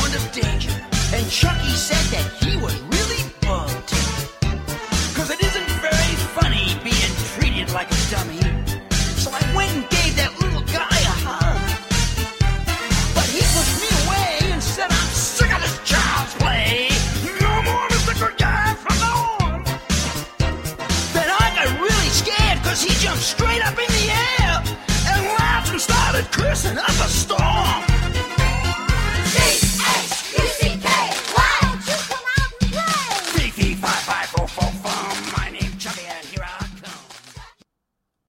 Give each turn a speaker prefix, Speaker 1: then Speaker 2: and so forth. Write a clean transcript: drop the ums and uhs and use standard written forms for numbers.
Speaker 1: sound of danger, and Chucky said that he was really bugged. 'Cause it isn't very funny being treated like a dummy. So I went and gave that little guy a hug. But he pushed me away and said, I'm sick of this child's play. No more Mr. Good Guy from now on. Then I got really scared 'cause he jumped straight up in the air and laughed and started cursing up a storm.